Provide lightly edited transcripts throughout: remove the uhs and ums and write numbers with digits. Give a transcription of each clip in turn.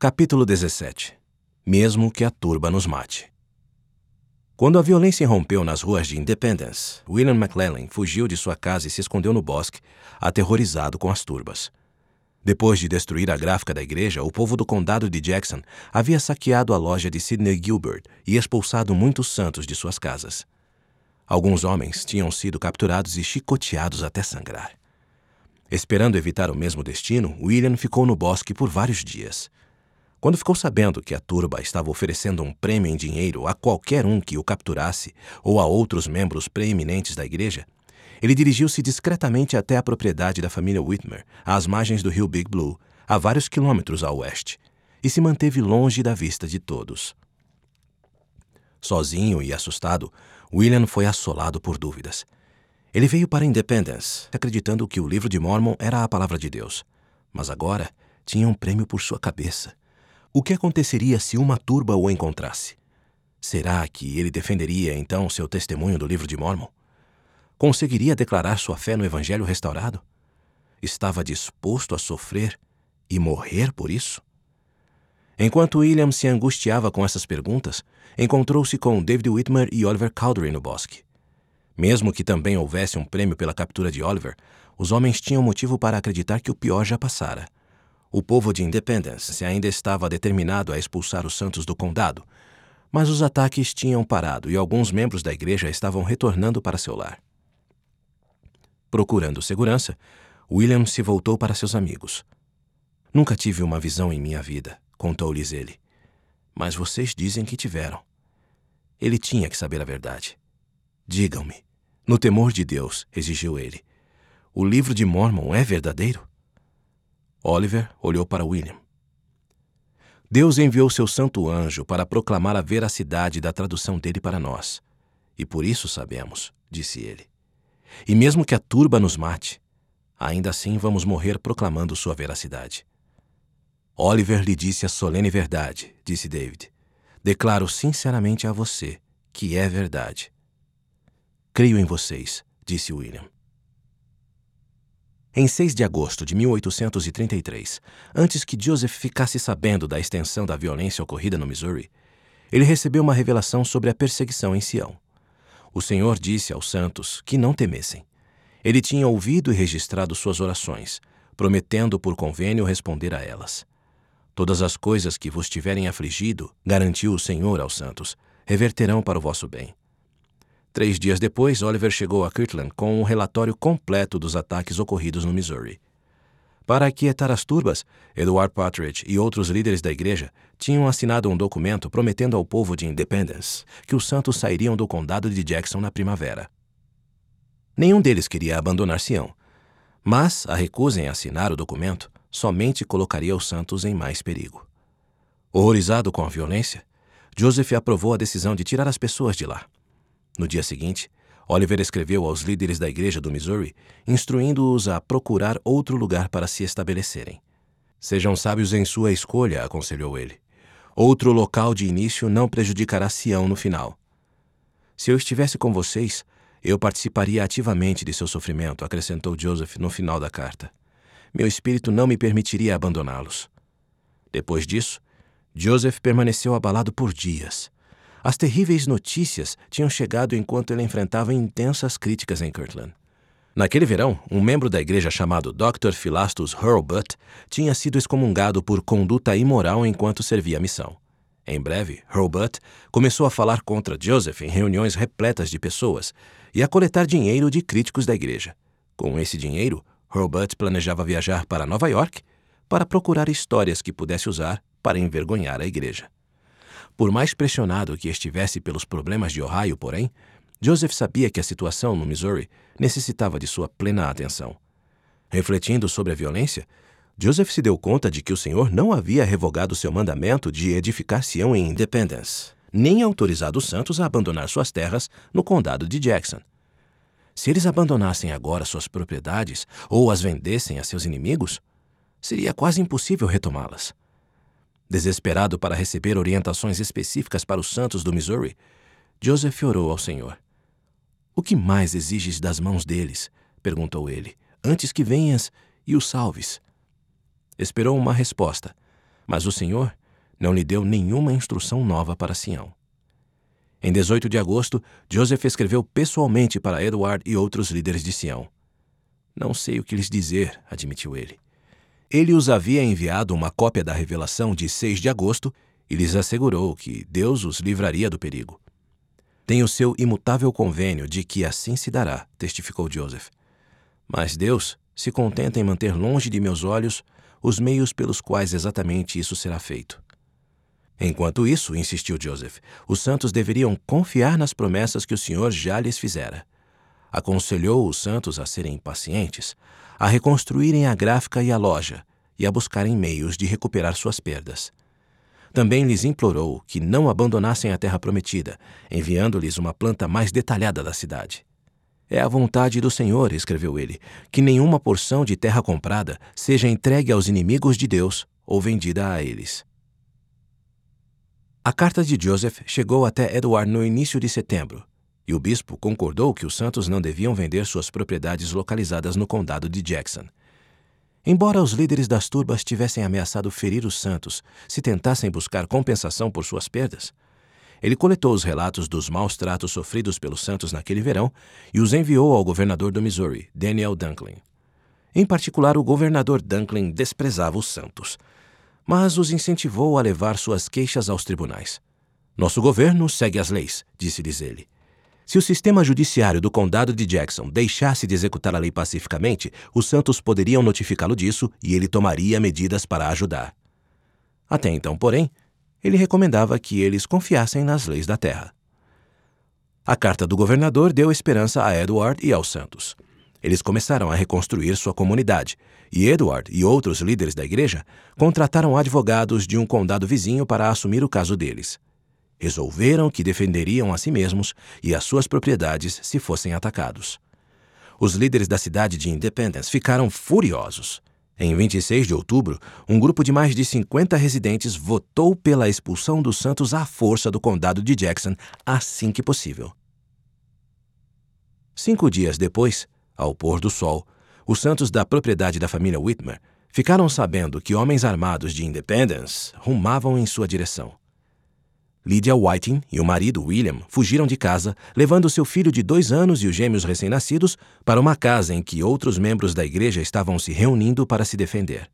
Capítulo 17. Mesmo que a turba nos mate. Quando a violência irrompeu nas ruas de Independence, William McLellan fugiu de sua casa e se escondeu no bosque, aterrorizado com as turbas. Depois de destruir a gráfica da igreja, o povo do condado de Jackson havia saqueado a loja de Sidney Gilbert e expulsado muitos santos de suas casas. Alguns homens tinham sido capturados e chicoteados até sangrar. Esperando evitar o mesmo destino, William ficou no bosque por vários dias. Quando ficou sabendo que a turba estava oferecendo um prêmio em dinheiro a qualquer um que o capturasse ou a outros membros preeminentes da igreja, ele dirigiu-se discretamente até a propriedade da família Whitmer, às margens do rio Big Blue, a vários quilômetros a oeste, e se manteve longe da vista de todos. Sozinho e assustado, William foi assolado por dúvidas. Ele veio para Independence, acreditando que o livro de Mormon era a palavra de Deus, mas agora tinha um prêmio por sua cabeça. O que aconteceria se uma turba o encontrasse? Será que ele defenderia, então, seu testemunho do livro de Mormon? Conseguiria declarar sua fé no Evangelho restaurado? Estava disposto a sofrer e morrer por isso? Enquanto William se angustiava com essas perguntas, encontrou-se com David Whitmer e Oliver Cowdery no bosque. Mesmo que também houvesse um prêmio pela captura de Oliver, os homens tinham motivo para acreditar que o pior já passara. O povo de Independence ainda estava determinado a expulsar os santos do condado, mas os ataques tinham parado e alguns membros da igreja estavam retornando para seu lar. Procurando segurança, William se voltou para seus amigos. "Nunca tive uma visão em minha vida", contou-lhes ele. "Mas vocês dizem que tiveram." Ele tinha que saber a verdade. "Digam-me, no temor de Deus", exigiu ele, "o livro de Mormon é verdadeiro?" Oliver olhou para William. "Deus enviou seu santo anjo para proclamar a veracidade da tradução dele para nós. E por isso sabemos", disse ele. "E mesmo que a turba nos mate, ainda assim vamos morrer proclamando sua veracidade." "Oliver lhe disse a solene verdade", disse David. "Declaro sinceramente a você que é verdade." "Creio em vocês", disse William. Em 6 de agosto de 1833, antes que Joseph ficasse sabendo da extensão da violência ocorrida no Missouri, ele recebeu uma revelação sobre a perseguição em Sião. O Senhor disse aos santos que não temessem. Ele tinha ouvido e registrado suas orações, prometendo por convênio responder a elas. "Todas as coisas que vos tiverem afligido", garantiu o Senhor aos santos, "reverterão para o vosso bem." 3 dias depois, Oliver chegou a Kirtland com um relatório completo dos ataques ocorridos no Missouri. Para aquietar as turbas, Edward Partridge e outros líderes da igreja tinham assinado um documento prometendo ao povo de Independence que os santos sairiam do condado de Jackson na primavera. Nenhum deles queria abandonar Sião, mas a recusa em assinar o documento somente colocaria os santos em mais perigo. Horrorizado com a violência, Joseph aprovou a decisão de tirar as pessoas de lá. No dia seguinte, Oliver escreveu aos líderes da igreja do Missouri, instruindo-os a procurar outro lugar para se estabelecerem. "Sejam sábios em sua escolha", aconselhou ele. "Outro local de início não prejudicará Sião no final." "Se eu estivesse com vocês, eu participaria ativamente de seu sofrimento", acrescentou Joseph no final da carta. "Meu espírito não me permitiria abandoná-los." Depois disso, Joseph permaneceu abalado por dias. As terríveis notícias tinham chegado enquanto ele enfrentava intensas críticas em Kirtland. Naquele verão, um membro da igreja chamado Dr. Philastus Hurlbut tinha sido excomungado por conduta imoral enquanto servia a missão. Em breve, Hurlbut começou a falar contra Joseph em reuniões repletas de pessoas e a coletar dinheiro de críticos da igreja. Com esse dinheiro, Hurlbut planejava viajar para Nova York para procurar histórias que pudesse usar para envergonhar a igreja. Por mais pressionado que estivesse pelos problemas de Ohio, porém, Joseph sabia que a situação no Missouri necessitava de sua plena atenção. Refletindo sobre a violência, Joseph se deu conta de que o Senhor não havia revogado seu mandamento de edificar Sião em Independence, nem autorizado os santos a abandonar suas terras no condado de Jackson. Se eles abandonassem agora suas propriedades ou as vendessem a seus inimigos, seria quase impossível retomá-las. Desesperado para receber orientações específicas para os santos do Missouri, Joseph orou ao Senhor. "O que mais exiges das mãos deles?", perguntou ele, "antes que venhas e os salves?" Esperou uma resposta, Mas o Senhor não lhe deu nenhuma instrução nova para Sião. Em 18 de agosto, Joseph escreveu pessoalmente para Edward e outros líderes de Sião. Não sei o que lhes dizer, admitiu ele. Ele os havia enviado uma cópia da revelação de 6 de agosto e lhes assegurou que Deus os livraria do perigo. Tenho seu imutável convênio de que assim se dará, testificou Joseph. Mas Deus se contenta em manter longe de meus olhos os meios pelos quais exatamente isso será feito. Enquanto isso, insistiu Joseph, os santos deveriam confiar nas promessas que o Senhor já lhes fizera. Aconselhou os santos a serem pacientes, a reconstruírem a gráfica e a loja e a buscarem meios de recuperar suas perdas. Também lhes implorou que não abandonassem a terra prometida, enviando-lhes uma planta mais detalhada da cidade. É a vontade do Senhor, escreveu ele, que nenhuma porção de terra comprada seja entregue aos inimigos de Deus ou vendida a eles. A carta de Joseph chegou até Edward no início de setembro, e o bispo concordou que os santos não deviam vender suas propriedades localizadas no condado de Jackson. Embora os líderes das turbas tivessem ameaçado ferir os santos se tentassem buscar compensação por suas perdas, ele coletou os relatos dos maus tratos sofridos pelos santos naquele verão e os enviou ao governador do Missouri, Daniel Dunklin. Em particular, o governador Dunklin desprezava os santos, mas os incentivou a levar suas queixas aos tribunais. Nosso governo segue as leis, disse-lhes ele. Se o sistema judiciário do condado de Jackson deixasse de executar a lei pacificamente, os santos poderiam notificá-lo disso e ele tomaria medidas para ajudar. Até então, porém, ele recomendava que eles confiassem nas leis da terra. A carta do governador deu esperança a Edward e aos santos. Eles começaram a reconstruir sua comunidade, e Edward e outros líderes da igreja contrataram advogados de um condado vizinho para assumir o caso deles. Resolveram que defenderiam a si mesmos e as suas propriedades se fossem atacados. Os líderes da cidade de Independence ficaram furiosos. Em 26 de outubro, um grupo de mais de 50 residentes votou pela expulsão dos santos à força do condado de Jackson assim que possível. 5 dias depois, ao pôr do sol, os santos da propriedade da família Whitmer ficaram sabendo que homens armados de Independence rumavam em sua direção. Lydia Whiting e o marido William fugiram de casa, levando seu filho de 2 anos e os gêmeos recém-nascidos para uma casa em que outros membros da igreja estavam se reunindo para se defender.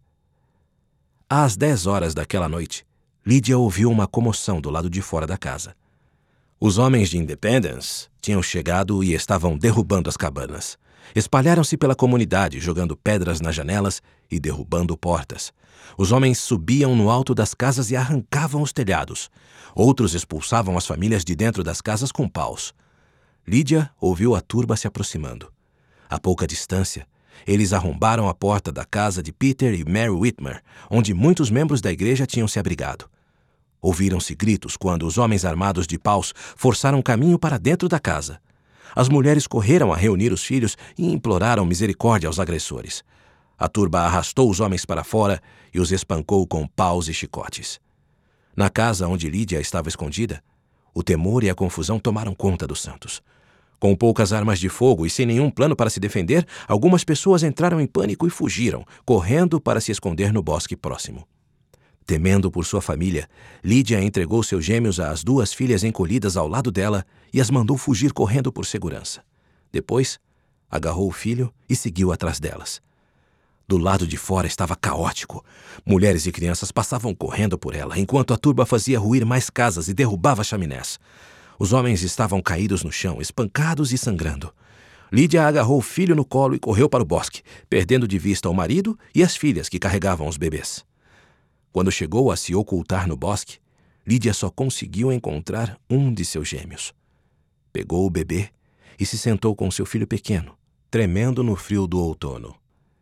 Às 10 horas daquela noite, Lydia ouviu uma comoção do lado de fora da casa. Os homens de Independence tinham chegado e estavam derrubando as cabanas. Espalharam-se pela comunidade, jogando pedras nas janelas e derrubando portas. Os homens subiam no alto das casas e arrancavam os telhados. Outros expulsavam as famílias de dentro das casas com paus. Lydia ouviu a turba se aproximando. A pouca distância, eles arrombaram a porta da casa de Peter e Mary Whitmer, onde muitos membros da igreja tinham se abrigado. Ouviram-se gritos quando os homens armados de paus forçaram caminho para dentro da casa. As mulheres correram a reunir os filhos e imploraram misericórdia aos agressores. A turba arrastou os homens para fora e os espancou com paus e chicotes. Na casa onde Lydia estava escondida, o temor e a confusão tomaram conta dos santos. Com poucas armas de fogo e sem nenhum plano para se defender, algumas pessoas entraram em pânico e fugiram, correndo para se esconder no bosque próximo. Temendo por sua família, Lydia entregou seus gêmeos às 2 filhas encolhidas ao lado dela e as mandou fugir correndo por segurança. Depois, agarrou o filho e seguiu atrás delas. Do lado de fora estava caótico. Mulheres e crianças passavam correndo por ela, enquanto a turba fazia ruir mais casas e derrubava chaminés. Os homens estavam caídos no chão, espancados e sangrando. Lydia agarrou o filho no colo e correu para o bosque, perdendo de vista o marido e as filhas que carregavam os bebês. Quando chegou a se ocultar no bosque, Lydia só conseguiu encontrar um de seus gêmeos. Pegou o bebê e se sentou com seu filho pequeno, tremendo no frio do outono.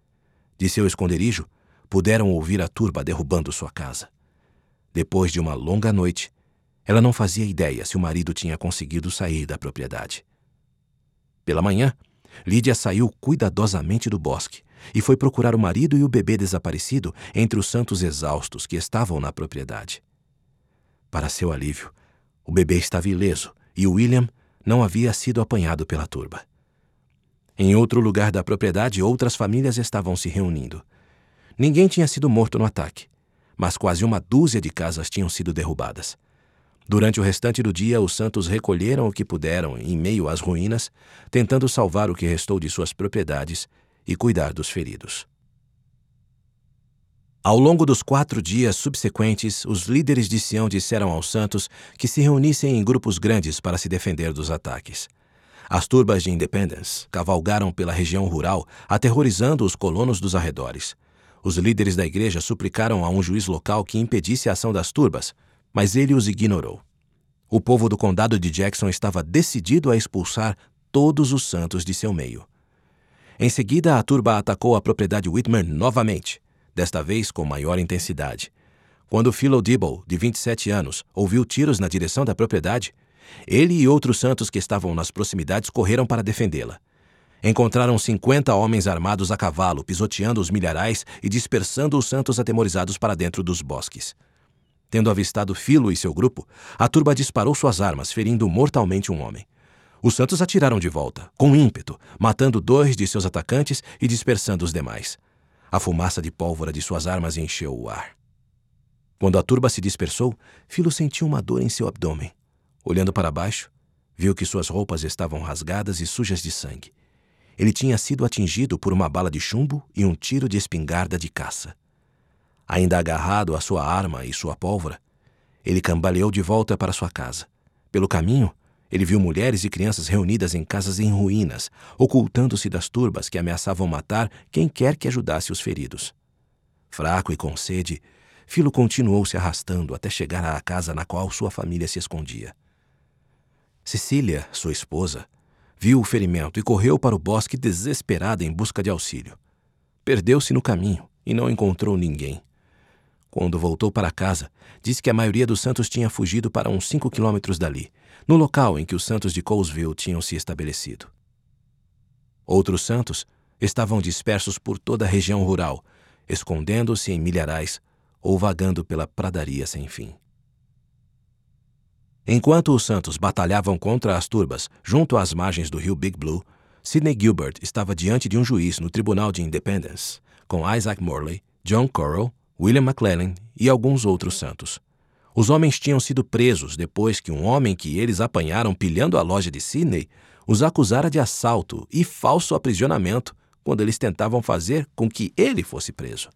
De seu esconderijo, puderam ouvir a turba derrubando sua casa. Depois de uma longa noite, ela não fazia ideia se o marido tinha conseguido sair da propriedade. Pela manhã, Lydia saiu cuidadosamente do bosque e foi procurar o marido e o bebê desaparecido entre os santos exaustos que estavam na propriedade. Para seu alívio, o bebê estava ileso e William não havia sido apanhado pela turba. Em outro lugar da propriedade, outras famílias estavam se reunindo. Ninguém tinha sido morto no ataque, mas quase uma dúzia de casas tinham sido derrubadas. Durante o restante do dia, os santos recolheram o que puderam em meio às ruínas, tentando salvar o que restou de suas propriedades e cuidar dos feridos. Ao longo dos 4 dias subsequentes, os líderes de Sião disseram aos santos que se reunissem em grupos grandes para se defender dos ataques. As turbas de Independence cavalgaram pela região rural, aterrorizando os colonos dos arredores. Os líderes da igreja suplicaram a um juiz local que impedisse a ação das turbas, mas ele os ignorou. O povo do condado de Jackson estava decidido a expulsar todos os santos de seu meio. Em seguida, a turba atacou a propriedade Whitmer novamente, desta vez com maior intensidade. Quando Philo Dibble, de 27 anos, ouviu tiros na direção da propriedade, ele e outros santos que estavam nas proximidades correram para defendê-la. Encontraram 50 homens armados a cavalo, pisoteando os milharais e dispersando os santos atemorizados para dentro dos bosques. Tendo avistado Philo e seu grupo, a turba disparou suas armas, ferindo mortalmente um homem. Os santos atiraram de volta, com ímpeto, matando 2 de seus atacantes e dispersando os demais. A fumaça de pólvora de suas armas encheu o ar. Quando a turba se dispersou, Philo sentiu uma dor em seu abdômen. Olhando para baixo, viu que suas roupas estavam rasgadas e sujas de sangue. Ele tinha sido atingido por uma bala de chumbo e um tiro de espingarda de caça. Ainda agarrado à sua arma e sua pólvora, ele cambaleou de volta para sua casa. Pelo caminho, ele viu mulheres e crianças reunidas em casas em ruínas, ocultando-se das turbas que ameaçavam matar quem quer que ajudasse os feridos. Fraco e com sede, Philo continuou se arrastando até chegar à casa na qual sua família se escondia. Cecília, sua esposa, viu o ferimento e correu para o bosque desesperada em busca de auxílio. Perdeu-se no caminho e não encontrou ninguém. Quando voltou para casa, disse que a maioria dos santos tinha fugido para uns 5 quilômetros dali, no local em que os santos de Colesville tinham se estabelecido. Outros santos estavam dispersos por toda a região rural, escondendo-se em milharais ou vagando pela pradaria sem fim. Enquanto os santos batalhavam contra as turbas junto às margens do rio Big Blue, Sidney Gilbert estava diante de um juiz no tribunal de Independence, com Isaac Morley, John Correll, William McClellan e alguns outros santos. Os homens tinham sido presos depois que um homem que eles apanharam pilhando a loja de Sidney os acusara de assalto e falso aprisionamento quando eles tentavam fazer com que ele fosse preso.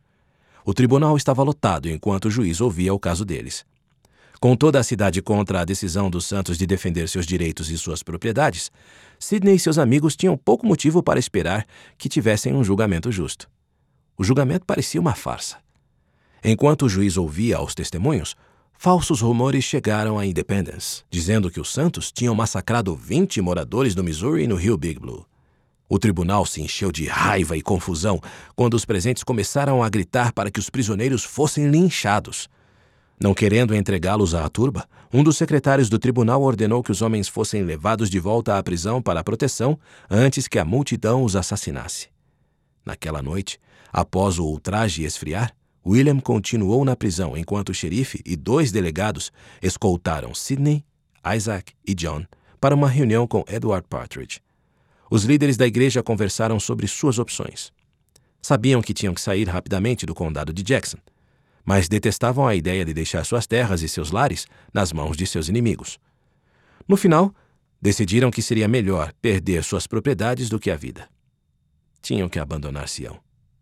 O tribunal estava lotado enquanto o juiz ouvia o caso deles. Com toda a cidade contra a decisão dos santos de defender seus direitos e suas propriedades, Sidney e seus amigos tinham pouco motivo para esperar que tivessem um julgamento justo. O julgamento parecia uma farsa. Enquanto o juiz ouvia aos testemunhos, falsos rumores chegaram a Independence, dizendo que os santos tinham massacrado 20 moradores do Missouri no rio Big Blue. O tribunal se encheu de raiva e confusão quando os presentes começaram a gritar para que os prisioneiros fossem linchados. Não querendo entregá-los à turba, um dos secretários do tribunal ordenou que os homens fossem levados de volta à prisão para a proteção antes que a multidão os assassinasse. Naquela noite, após o ultraje esfriar, William continuou na prisão enquanto o xerife e 2 delegados escoltaram Sidney, Isaac e John para uma reunião com Edward Partridge. Os líderes da igreja conversaram sobre suas opções. Sabiam que tinham que sair rapidamente do condado de Jackson, mas detestavam a ideia de deixar suas terras e seus lares nas mãos de seus inimigos. No final, decidiram que seria melhor perder suas propriedades do que a vida. Tinham que abandonar Sião.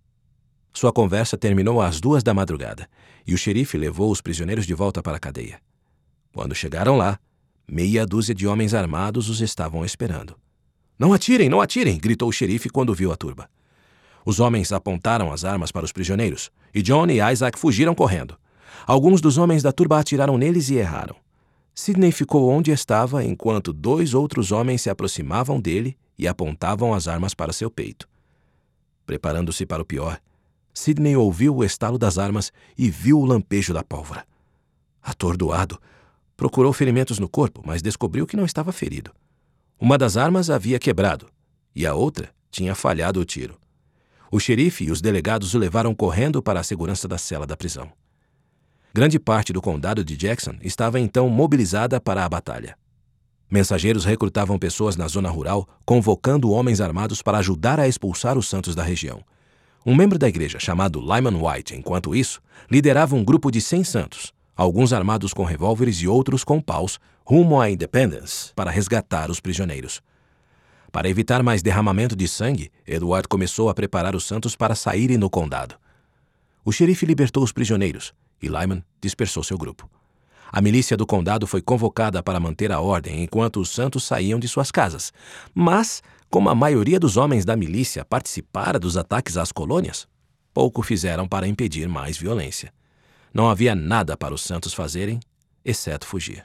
Sua conversa terminou às 2 da madrugada e o xerife levou os prisioneiros de volta para a cadeia. Quando chegaram lá, meia dúzia de homens armados os estavam esperando. Não atirem, não atirem!" gritou o xerife quando viu a turba. Os homens apontaram as armas para os prisioneiros e John e Isaac fugiram correndo. Alguns dos homens da turba atiraram neles e erraram. Sidney ficou onde estava enquanto 2 outros homens se aproximavam dele e apontavam as armas para seu peito. Preparando-se para o pior, Sidney ouviu o estalo das armas e viu o lampejo da pólvora. Atordoado, procurou ferimentos no corpo, mas descobriu que não estava ferido. Uma das armas havia quebrado e a outra tinha falhado o tiro. O xerife e os delegados o levaram correndo para a segurança da cela da prisão. Grande parte do condado de Jackson estava então mobilizada para a batalha. Mensageiros recrutavam pessoas na zona rural, convocando homens armados para ajudar a expulsar os santos da região. Um membro da igreja, chamado Lyman White, enquanto isso, liderava um grupo de 100 santos, alguns armados com revólveres e outros com paus, rumo à Independence para resgatar os prisioneiros. Para evitar mais derramamento de sangue, Edward começou a preparar os santos para saírem no condado. O xerife libertou os prisioneiros e Lyman dispersou seu grupo. A milícia do condado foi convocada para manter a ordem enquanto os santos saíam de suas casas, mas, como a maioria dos homens da milícia participara dos ataques às colônias, pouco fizeram para impedir mais violência. Não havia nada para os santos fazerem, exceto fugir.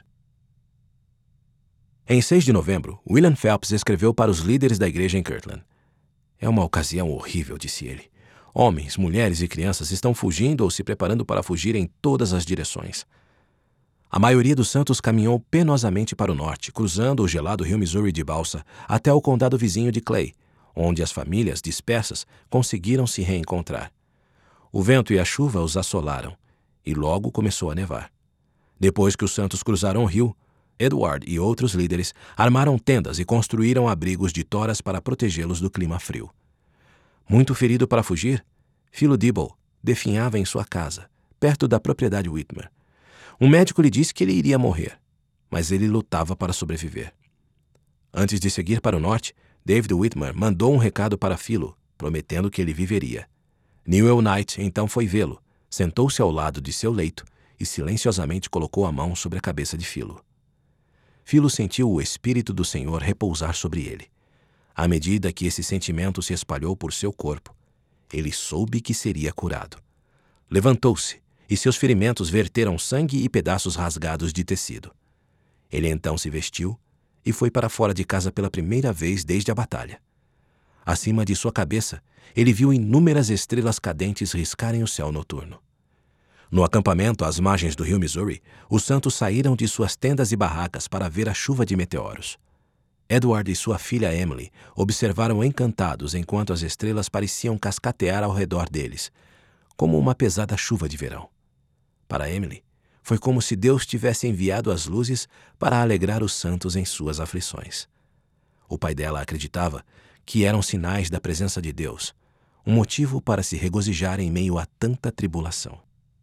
Em 6 de novembro, William Phelps escreveu para os líderes da igreja em Kirtland. "É uma ocasião horrível", disse ele. "Homens, mulheres e crianças estão fugindo ou se preparando para fugir em todas as direções." A maioria dos santos caminhou penosamente para o norte, cruzando o gelado rio Missouri de balsa até o condado vizinho de Clay, onde as famílias dispersas conseguiram se reencontrar. O vento e a chuva os assolaram, e logo começou a nevar. Depois que os santos cruzaram o rio, Edward e outros líderes armaram tendas e construíram abrigos de toras para protegê-los do clima frio. Muito ferido para fugir, Philo Dibble definhava em sua casa, perto da propriedade Whitmer. Um médico lhe disse que ele iria morrer, mas ele lutava para sobreviver. Antes de seguir para o norte, David Whitmer mandou um recado para Philo, prometendo que ele viveria. Newell Knight então foi vê-lo, sentou-se ao lado de seu leito e silenciosamente colocou a mão sobre a cabeça de Philo. Philo sentiu o Espírito do Senhor repousar sobre ele. À medida que esse sentimento se espalhou por seu corpo, ele soube que seria curado. Levantou-se, e seus ferimentos verteram sangue e pedaços rasgados de tecido. Ele então se vestiu e foi para fora de casa pela primeira vez desde a batalha. Acima de sua cabeça, ele viu inúmeras estrelas cadentes riscarem o céu noturno. No acampamento às margens do rio Missouri, os santos saíram de suas tendas e barracas para ver a chuva de meteoros. Edward e sua filha Emily observaram encantados enquanto as estrelas pareciam cascatear ao redor deles, como uma pesada chuva de verão. Para Emily, foi como se Deus tivesse enviado as luzes para alegrar os santos em suas aflições. O pai dela acreditava que eram sinais da presença de Deus, um motivo para se regozijar em meio a tanta tribulação.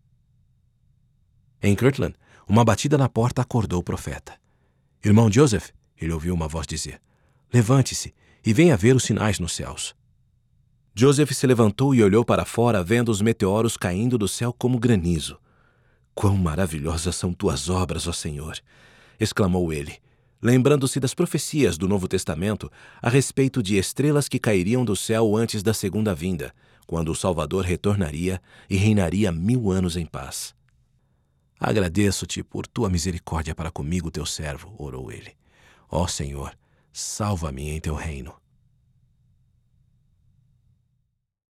Em Kirtland, uma batida na porta acordou o profeta. "Irmão Joseph", ele ouviu uma voz dizer, "levante-se e venha ver os sinais nos céus." Joseph se levantou e olhou para fora, vendo os meteoros caindo do céu como granizo. "Quão maravilhosas são tuas obras, ó Senhor!" exclamou ele, lembrando-se das profecias do Novo Testamento a respeito de estrelas que cairiam do céu antes da segunda vinda, quando o Salvador retornaria e reinaria 1000 anos em paz. "Agradeço-te por tua misericórdia para comigo, teu servo", orou ele. "Ó Senhor, salva-me em teu reino."